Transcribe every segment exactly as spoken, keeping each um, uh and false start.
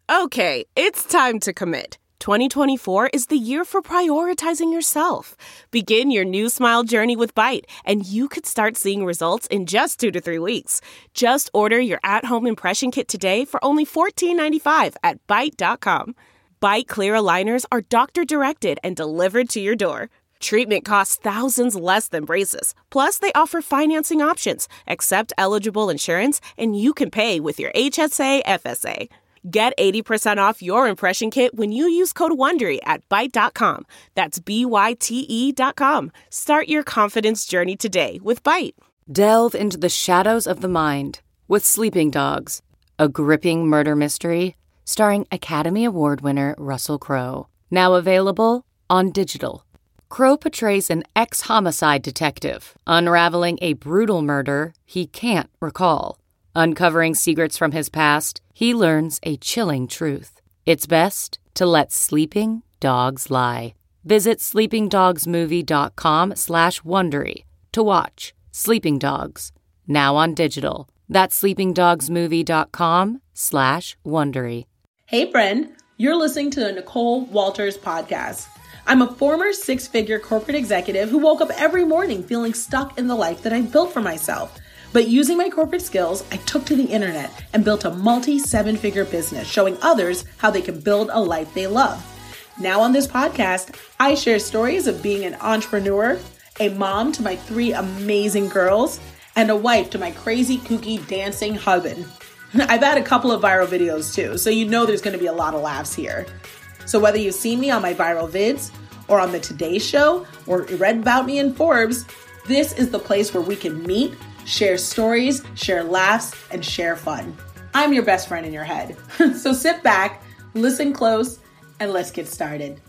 Okay, it's time to commit. twenty twenty-four is the year for prioritizing yourself. Begin your new smile journey with Byte, and you could start seeing results in just two to three weeks. Just order your at-home impression kit today for only fourteen ninety-five at byte dot com. Byte clear aligners are doctor-directed and delivered to your door. Treatment costs thousands less than braces. Plus, they offer financing options, accept eligible insurance, and you can pay with your H S A F S A. Get eighty percent off your impression kit when you use code WONDERY at byte dot com. That's B Y T E dot com. Start your confidence journey today with Byte. Delve into the shadows of the mind with Sleeping Dogs, a gripping murder mystery starring Academy Award winner Russell Crowe. Now available on digital. Crowe portrays an ex-homicide detective unraveling a brutal murder he can't recall. Uncovering secrets from his past, he learns a chilling truth. It's best to let sleeping dogs lie. Visit sleepingdogsmovie.com slash Wondery to watch Sleeping Dogs, now on digital. That's sleepingdogsmovie.com slash Wondery. Hey friend, you're listening to the Nicole Walters podcast. I'm a former six-figure corporate executive who woke up every morning feeling stuck in the life that I built for myself. But using my corporate skills, I took to the internet and built a multi-seven-figure business showing others how they can build a life they love. Now on this podcast, I share stories of being an entrepreneur, a mom to my three amazing girls, and a wife to my crazy, kooky, dancing husband. I've had a couple of viral videos too, so you know there's going to be a lot of laughs here. So whether you've seen me on my viral vids, or on the Today Show, or read about me in Forbes, this is the place where we can meet, share stories, share laughs, and share fun. I'm your best friend in your head. So sit back, listen close, and let's get started.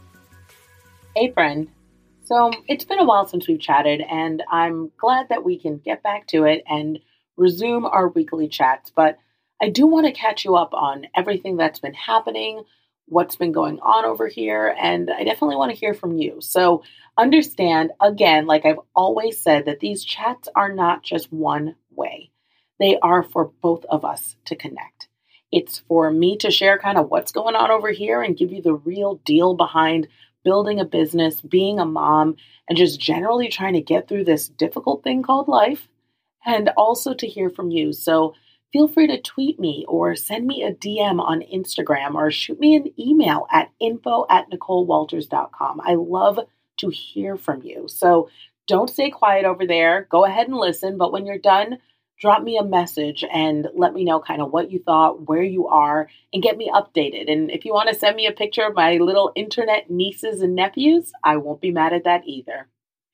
Hey friend. So it's been a while since we've chatted, and I'm glad that we can get back to it and resume our weekly chats. But I do want to catch you up on everything that's been happening, what's been going on over here, and I definitely want to hear from you. So understand, again, like I've always said, that these chats are not just one way. They are for both of us to connect. It's for me to share kind of what's going on over here and give you the real deal behind building a business, being a mom, and just generally trying to get through this difficult thing called life, and also to hear from you. So feel free to tweet me or send me a D M on Instagram or shoot me an email at info at nicole walters dot com. I love to hear from you. So don't stay quiet over there. Go ahead and listen. But when you're done, drop me a message and let me know kind of what you thought, where you are, and get me updated. And if you want to send me a picture of my little internet nieces and nephews, I won't be mad at that either.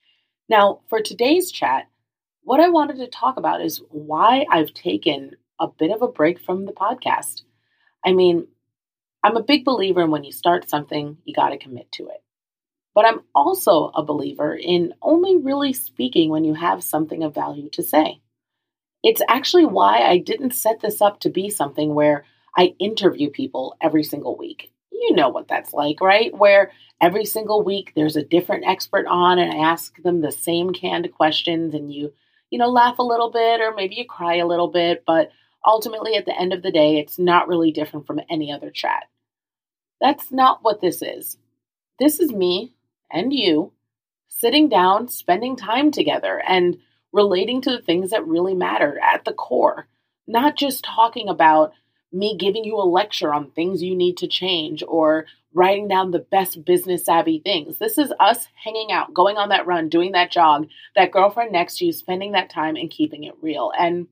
Now, for today's chat, what I wanted to talk about is why I've taken a bit of a break from the podcast. I mean, I'm a big believer in when you start something, you got to commit to it. But I'm also a believer in only really speaking when you have something of value to say. It's actually why I didn't set this up to be something where I interview people every single week. You know what that's like, right? Where every single week there's a different expert on and I ask them the same canned questions and you, you know, laugh a little bit or maybe you cry a little bit, but ultimately, at the end of the day, it's not really different from any other chat. That's not what this is. This is me and you sitting down, spending time together, and relating to the things that really matter at the core. Not just talking about me giving you a lecture on things you need to change or writing down the best business savvy things. This is us hanging out, going on that run, doing that jog, that girlfriend next to you, spending that time and keeping it real. And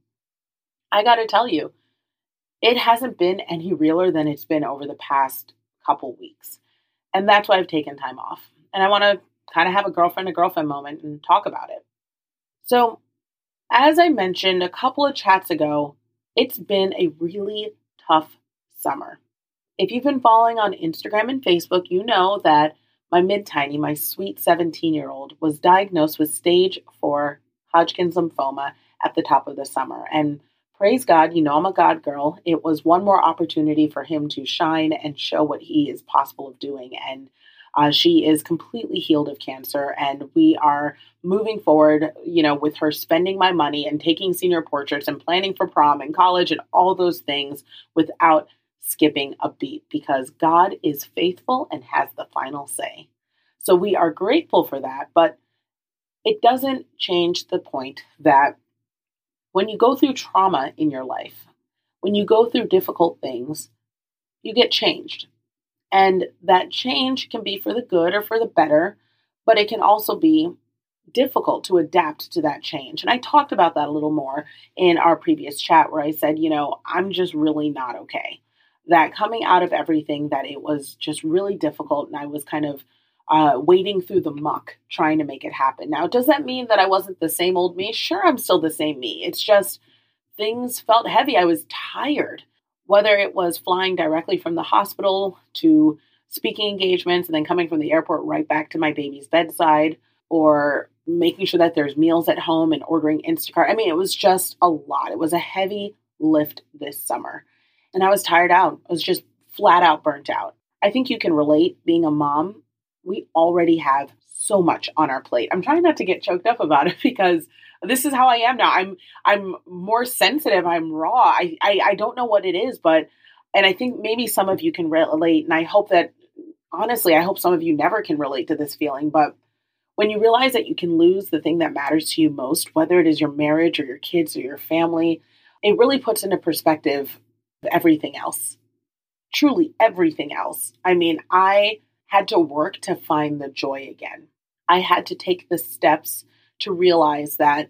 I got to tell you, it hasn't been any realer than it's been over the past couple weeks. And that's why I've taken time off. And I want to kind of have a girlfriend to girlfriend moment and talk about it. So, as I mentioned a couple of chats ago, it's been a really tough summer. If you've been following on Instagram and Facebook, you know that my mid-tiny, my sweet seventeen-year-old, was diagnosed with stage four Hodgkin's lymphoma at the top of the summer. And praise God, you know I'm a God girl. It was one more opportunity for him to shine and show what he is possible of doing. And uh, she is completely healed of cancer. And we are moving forward, you know, with her spending my money and taking senior portraits and planning for prom and college and all those things without skipping a beat because God is faithful and has the final say. So we are grateful for that, but it doesn't change the point that when you go through trauma in your life, when you go through difficult things, you get changed. And that change can be for the good or for the better, but it can also be difficult to adapt to that change. And I talked about that a little more in our previous chat where I said, you know, I'm just really not okay. That coming out of everything, that it was just really difficult and I was kind of uh, wading through the muck trying to make it happen. Now, does that mean that I wasn't the same old me? Sure, I'm still the same me. It's just things felt heavy. I was tired, whether it was flying directly from the hospital to speaking engagements and then coming from the airport right back to my baby's bedside, or making sure that there's meals at home and ordering Instacart. I mean, it was just a lot. It was a heavy lift this summer. And I was tired out. I was just flat out burnt out. I think you can relate being a mom. We already have so much on our plate. I'm trying not to get choked up about it because this is how I am now. I'm I'm more sensitive. I'm raw. I, I, I don't know what it is, but, and I think maybe some of you can relate. And I hope that, honestly, I hope some of you never can relate to this feeling. But when you realize that you can lose the thing that matters to you most, whether it is your marriage or your kids or your family, it really puts into perspective everything else. Truly everything else. I mean, I had to work to find the joy again. I had to take the steps to realize that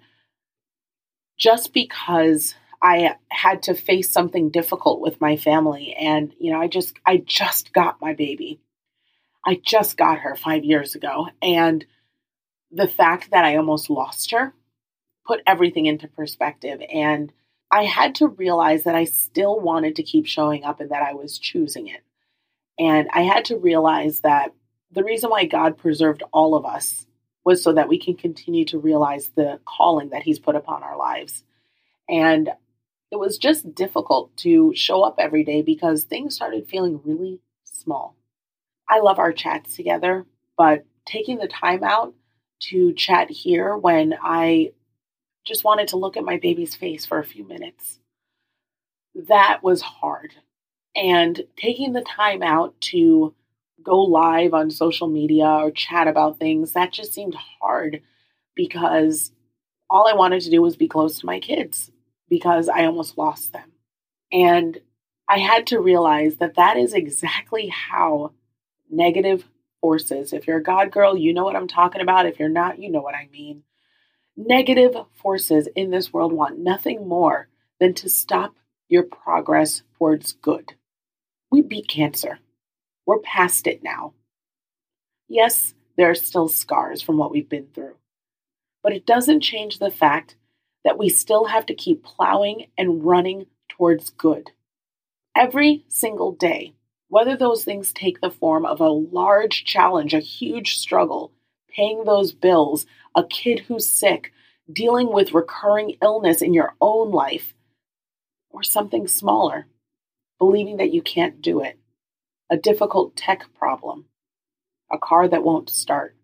just because I had to face something difficult with my family, and, you know, I just, I just got my baby. I just got her five years ago. And the fact that I almost lost her put everything into perspective. And I had to realize that I still wanted to keep showing up and that I was choosing it. And I had to realize that the reason why God preserved all of us was so that we can continue to realize the calling that He's put upon our lives. And it was just difficult to show up every day because things started feeling really small. I love our chats together, but taking the time out to chat here when I just wanted to look at my baby's face for a few minutes, that was hard. And taking the time out to go live on social media or chat about things, that just seemed hard because all I wanted to do was be close to my kids because I almost lost them. And I had to realize that that is exactly how negative forces, if you're a God girl, you know what I'm talking about. If you're not, you know what I mean. Negative forces in this world want nothing more than to stop your progress towards good. We beat cancer. We're past it now. Yes, there are still scars from what we've been through, but it doesn't change the fact that we still have to keep plowing and running towards good. Every single day, whether those things take the form of a large challenge, a huge struggle, paying those bills, a kid who's sick, dealing with recurring illness in your own life, or something smaller, believing that you can't do it, a difficult tech problem, a car that won't start.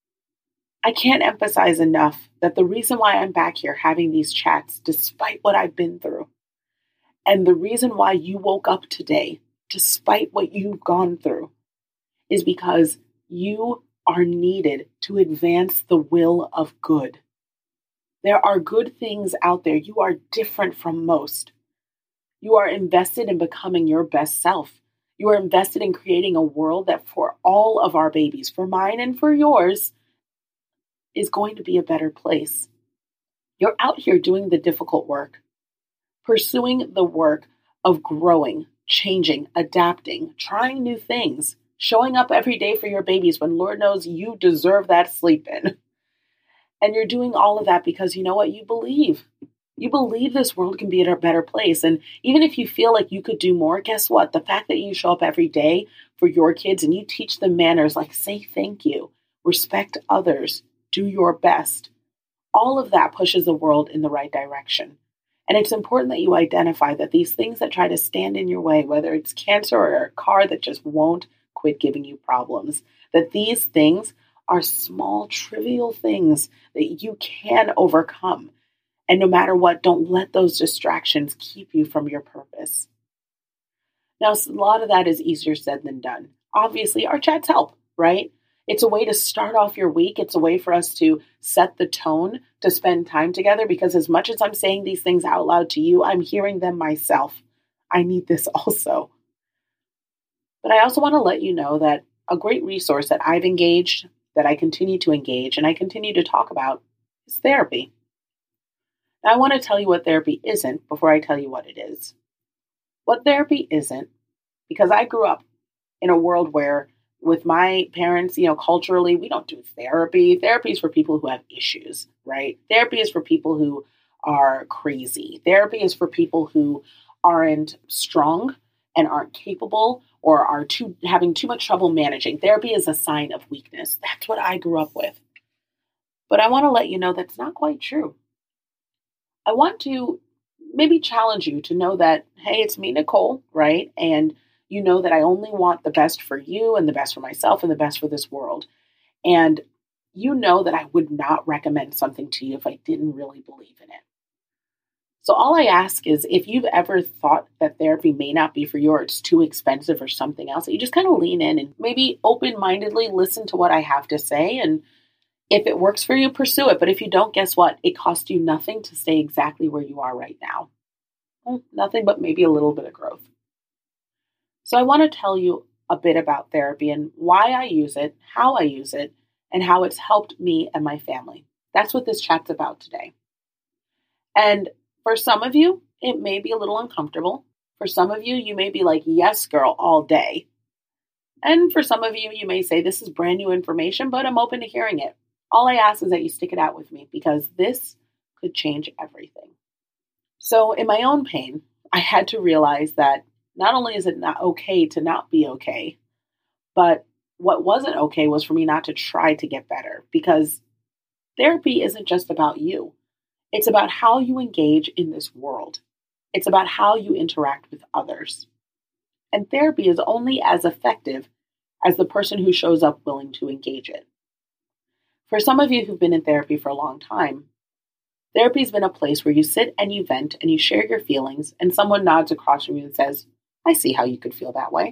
I can't emphasize enough that the reason why I'm back here having these chats, despite what I've been through, and the reason why you woke up today, despite what you've gone through, is because you are needed to advance the will of good. There are good things out there. You are different from most. You are invested in becoming your best self. You are invested in creating a world that for all of our babies, for mine and for yours, is going to be a better place. You're out here doing the difficult work, pursuing the work of growing, changing, adapting, trying new things, showing up every day for your babies when Lord knows you deserve that sleep in. And you're doing all of that because you know what? You believe. You believe this world can be a better place. And even if you feel like you could do more, guess what? The fact that you show up every day for your kids and you teach them manners like say thank you, respect others, do your best, all of that pushes the world in the right direction. And it's important that you identify that these things that try to stand in your way, whether it's cancer or a car that just won't quit giving you problems, that these things are small, trivial things that you can overcome. And no matter what, don't let those distractions keep you from your purpose. Now, a lot of that is easier said than done. Obviously, our chats help, right? It's a way to start off your week. It's a way for us to set the tone to spend time together, because as much as I'm saying these things out loud to you, I'm hearing them myself. I need this also. But I also want to let you know that a great resource that I've engaged, that I continue to engage, and I continue to talk about is therapy. Now, I want to tell you what therapy isn't before I tell you what it is. What therapy isn't, because I grew up in a world where with my parents, you know, culturally, we don't do therapy. Therapy is for people who have issues, right? Therapy is for people who are crazy. Therapy is for people who aren't strong and aren't capable or are too having too much trouble managing. Therapy is a sign of weakness. That's what I grew up with. But I want to let you know that's not quite true. I want to maybe challenge you to know that, hey, it's me, Nicole, right? And you know that I only want the best for you and the best for myself and the best for this world. And you know that I would not recommend something to you if I didn't really believe in it. So all I ask is, if you've ever thought that therapy may not be for you, or it's too expensive or something else, that you just kind of lean in and maybe open-mindedly listen to what I have to say. And if it works for you, pursue it. But if you don't, guess what? It costs you nothing to stay exactly where you are right now. Well, nothing but maybe a little bit of growth. So I want to tell you a bit about therapy and why I use it, how I use it, and how it's helped me and my family. That's what this chat's about today. And for some of you, it may be a little uncomfortable. For some of you, you may be like, yes, girl, all day. And for some of you, you may say, this is brand new information, but I'm open to hearing it. All I ask is that you stick it out with me, because this could change everything. So in my own pain, I had to realize that not only is it not okay to not be okay, but what wasn't okay was for me not to try to get better, because therapy isn't just about you. It's about how you engage in this world. It's about how you interact with others. And therapy is only as effective as the person who shows up willing to engage it. For some of you who've been in therapy for a long time, therapy has been a place where you sit and you vent and you share your feelings, and someone nods across from you and says, I see how you could feel that way.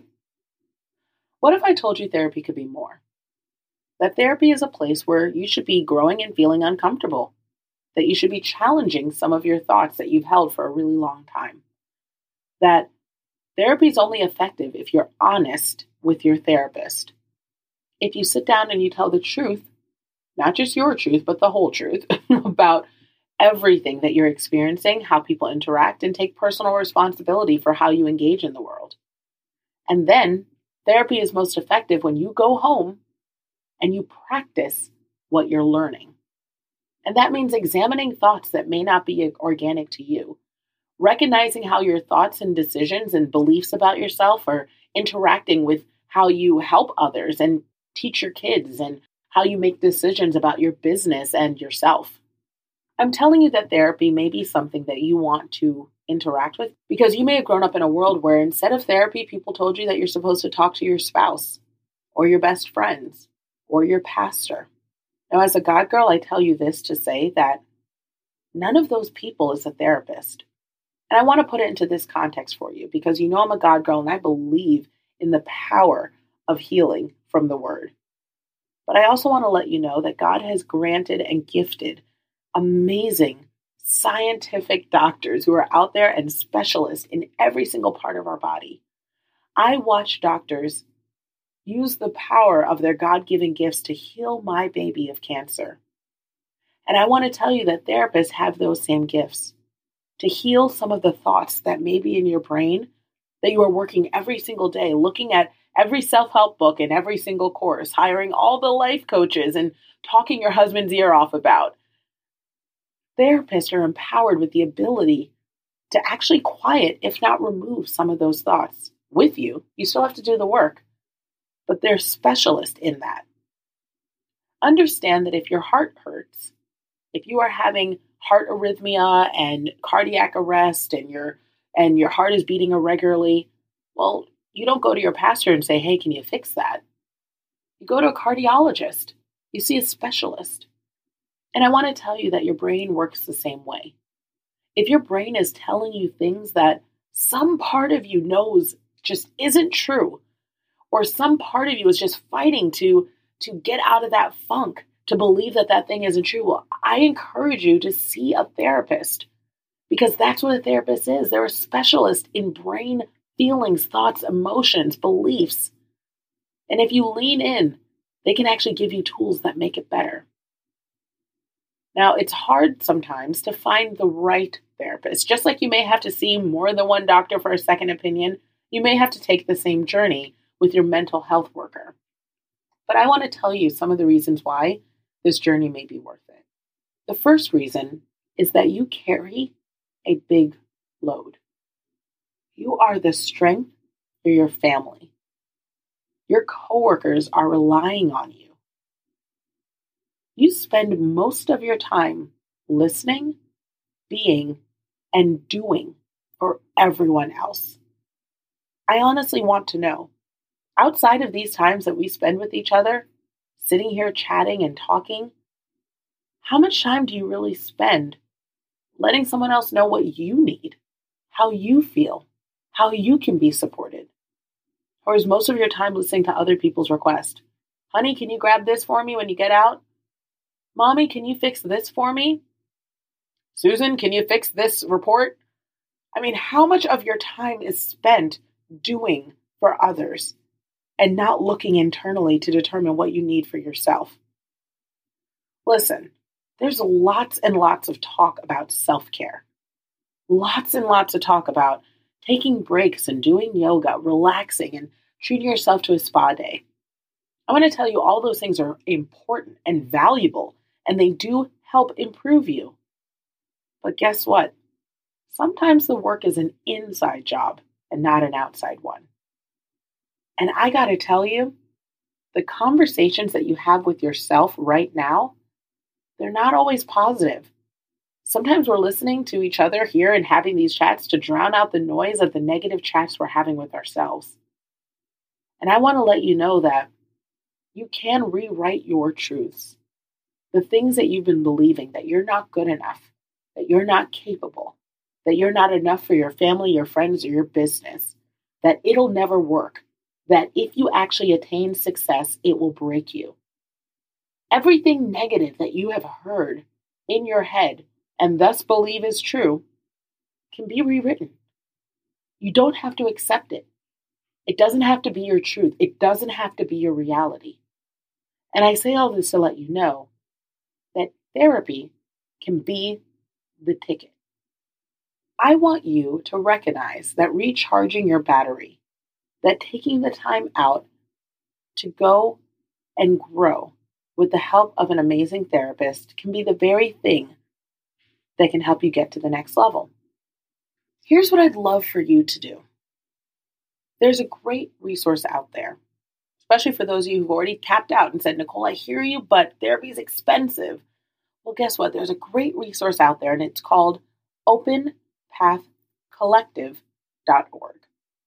What if I told you therapy could be more? That therapy is a place where you should be growing and feeling uncomfortable. That you should be challenging some of your thoughts that you've held for a really long time. That therapy is only effective if you're honest with your therapist. If you sit down and you tell the truth, not just your truth, but the whole truth about everything that you're experiencing, how people interact, and take personal responsibility for how you engage in the world. And then therapy is most effective when you go home and you practice what you're learning. And that means examining thoughts that may not be organic to you, recognizing how your thoughts and decisions and beliefs about yourself are interacting with how you help others and teach your kids, and how you make decisions about your business and yourself. I'm telling you that therapy may be something that you want to interact with, because you may have grown up in a world where instead of therapy, people told you that you're supposed to talk to your spouse or your best friends or your pastor. Now, as a God girl, I tell you this to say that none of those people is a therapist. And I want to put it into this context for you, because you know I'm a God girl and I believe in the power of healing from the word. But I also want to let you know that God has granted and gifted amazing scientific doctors who are out there and specialists in every single part of our body. I watch doctors use the power of their God-given gifts to heal my baby of cancer. And I want to tell you that therapists have those same gifts to heal some of the thoughts that may be in your brain that you are working every single day, looking at every self-help book and every single course, hiring all the life coaches and talking your husband's ear off about. Therapists are empowered with the ability to actually quiet, if not remove, some of those thoughts with you. You still have to do the work, but they're specialists in that. Understand that if your heart hurts, if you are having heart arrhythmia and cardiac arrest and your and your heart is beating irregularly, well, you don't go to your pastor and say, hey, can you fix that? You go to a cardiologist. You see a specialist. And I want to tell you that your brain works the same way. If your brain is telling you things that some part of you knows just isn't true, or some part of you is just fighting to, to get out of that funk, to believe that that thing isn't true, well, I encourage you to see a therapist, because that's what a therapist is. They're a specialist in brain feelings, thoughts, emotions, beliefs. And if you lean in, they can actually give you tools that make it better. Now, it's hard sometimes to find the right therapist. Just like you may have to see more than one doctor for a second opinion, you may have to take the same journey with your mental health worker. But I want to tell you some of the reasons why this journey may be worth it. The first reason is that you carry a big load. You are the strength for your family. Your coworkers are relying on you. You spend most of your time listening, being, and doing for everyone else. I honestly want to know, outside of these times that we spend with each other, sitting here chatting and talking, how much time do you really spend letting someone else know what you need, how you feel, how you can be supported? Or is most of your time listening to other people's requests? Honey, can you grab this for me when you get out? Mommy, can you fix this for me? Susan, can you fix this report? I mean, how much of your time is spent doing for others and not looking internally to determine what you need for yourself? Listen, there's lots and lots of talk about self-care. Lots and lots of talk about taking breaks and doing yoga, relaxing, and treating yourself to a spa day. I want to tell you all those things are important and valuable, and they do help improve you. But guess what? Sometimes the work is an inside job and not an outside one. And I got to tell you, the conversations that you have with yourself right now, they're not always positive. Sometimes we're listening to each other here and having these chats to drown out the noise of the negative chats we're having with ourselves. And I want to let you know that you can rewrite your truths. The things that you've been believing, that you're not good enough, that you're not capable, that you're not enough for your family, your friends, or your business, that it'll never work, that if you actually attain success, it will break you. Everything negative that you have heard in your head and thus believe is true can be rewritten. You don't have to accept it. It doesn't have to be your truth. It doesn't have to be your reality. And I say all this to let you know that therapy can be the ticket. I want you to recognize that recharging your battery, that taking the time out to go and grow with the help of an amazing therapist can be the very thing that can help you get to the next level. Here's what I'd love for you to do. There's a great resource out there, especially for those of you who've already tapped out and said, Nicole, I hear you, but therapy is expensive. Well, guess what? There's a great resource out there, and it's called open path collective dot org.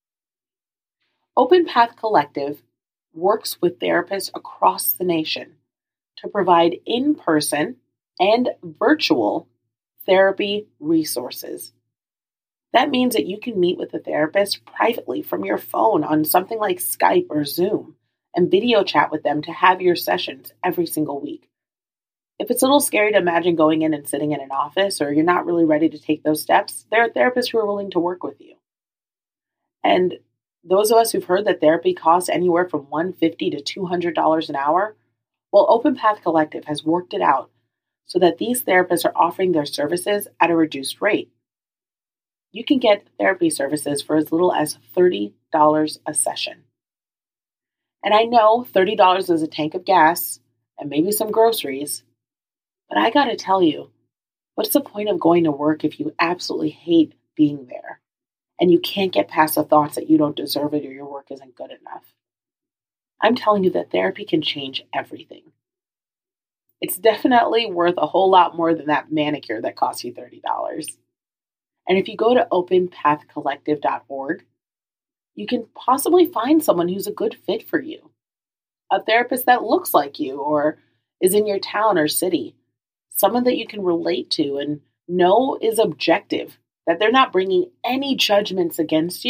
Open Path Collective works with therapists across the nation to provide in-person and virtual therapy resources. That means that you can meet with a therapist privately from your phone on something like Skype or Zoom and video chat with them to have your sessions every single week. If it's a little scary to imagine going in and sitting in an office, or you're not really ready to take those steps, there are therapists who are willing to work with you. And those of us who've heard that therapy costs anywhere from one hundred fifty dollars to two hundred dollars an hour, well, Open Path Collective has worked it out so that these therapists are offering their services at a reduced rate. You can get therapy services for as little as thirty dollars a session. And I know thirty dollars is a tank of gas and maybe some groceries, but I gotta tell you, what's the point of going to work if you absolutely hate being there and you can't get past the thoughts that you don't deserve it or your work isn't good enough? I'm telling you that therapy can change everything. It's definitely worth a whole lot more than that manicure that costs you thirty dollars. And if you go to open path collective dot org, you can possibly find someone who's a good fit for you. A therapist that looks like you or is in your town or city. Someone that you can relate to and know is objective, that they're not bringing any judgments against you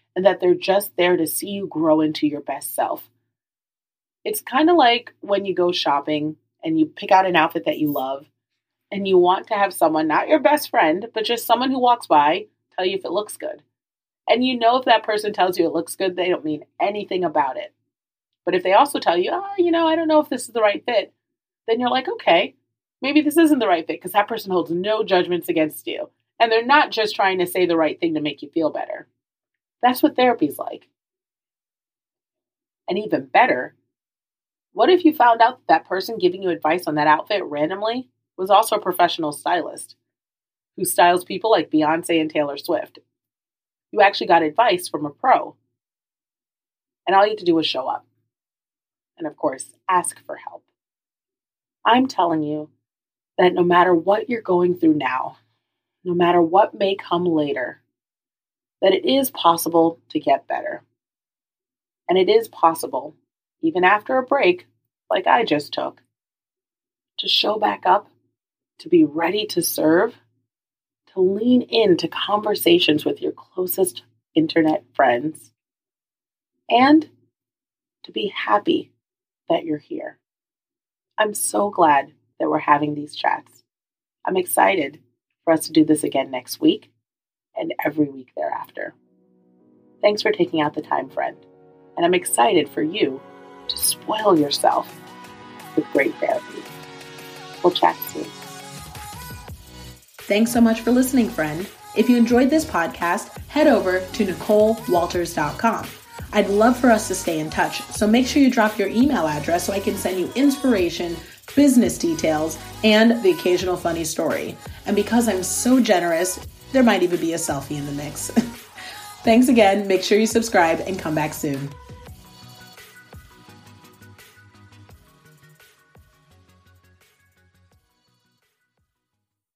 and that they're just there to see you grow into your best self. It's kind of like when you go shopping and you pick out an outfit that you love and you want to have someone, not your best friend, but just someone who walks by, tell you if it looks good. And you know if that person tells you it looks good, they don't mean anything about it. But if they also tell you, oh, you know, I don't know if this is the right fit, then you're like, okay, maybe this isn't the right fit because that person holds no judgments against you. And they're not just trying to say the right thing to make you feel better. That's what therapy's like. And even better, what if you found out that that person giving you advice on that outfit randomly was also a professional stylist who styles people like Beyonce and Taylor Swift? You actually got advice from a pro. And all you had to do was show up. And of course, ask for help. I'm telling you that no matter what you're going through now, no matter what may come later, that it is possible to get better. And it is possible, even after a break, like I just took, to show back up, to be ready to serve, to lean into conversations with your closest internet friends, and to be happy that you're here. I'm so glad that we're having these chats. I'm excited for us to do this again next week and every week thereafter. Thanks for taking out the time, friend. And I'm excited for you to spoil yourself with great therapy. We'll chat soon. Thanks so much for listening, friend. If you enjoyed this podcast, head over to nicole walters dot com. I'd love for us to stay in touch, so make sure you drop your email address so I can send you inspiration, business details, and the occasional funny story. And because I'm so generous, there might even be a selfie in the mix. Thanks again. Make sure you subscribe and come back soon.